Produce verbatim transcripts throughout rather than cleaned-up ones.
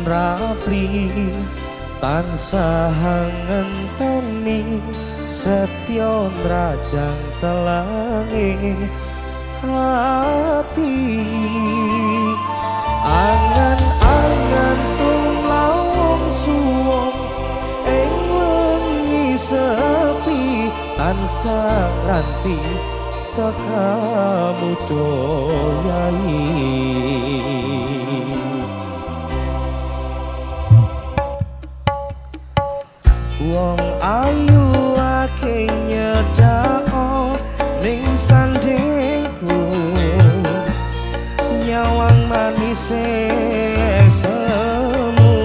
ratri tansah ngenteni setya rajang telange hati angan-angan tulawung suwung ing wengi sepi tansah ranti tekamu doyai wong ayu akeh nyedhak ning sandingku nyawang manis semu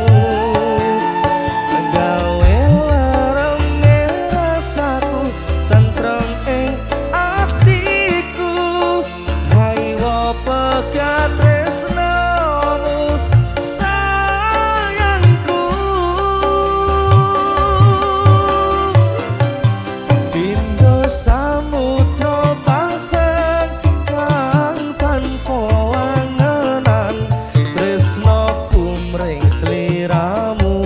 gawe lereme rasaku tentrem ing atiku haywa pegat tresnamu sayangku dindo samudra pasang kang tanpa wangenan tresno kumring sliramu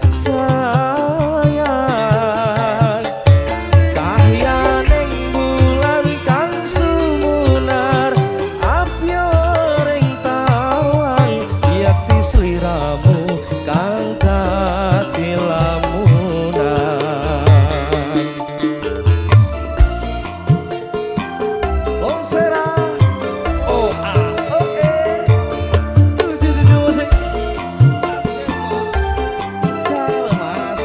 sayang cahyaning bulan kang sumunar apyo ring tawang yakti sliramu kang dadi lamunan Om Sera oh ah oke tuh sisi dulu sih jalan mas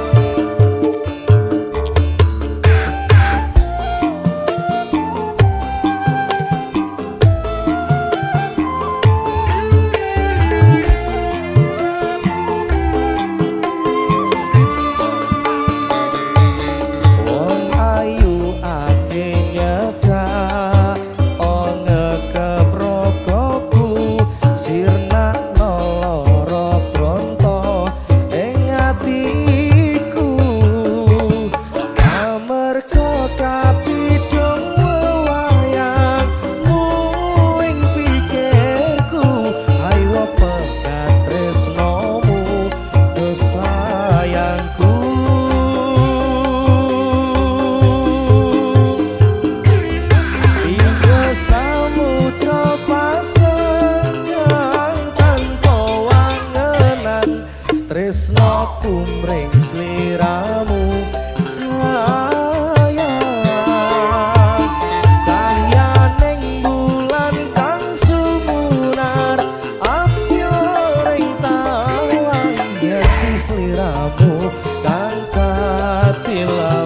wong ayu akeh nyedak ana keprogoku sirna lara bronto ing atiku amarga kapidhong wewayangmu ing pikirku ayo pegat tresnomu do sayangku Iku samudra pasang kang tanpa wangenan tresno kumring sliramu sayang cahyaning bulan kang sumunar apyo ring tawang yakti sliramu kang katilah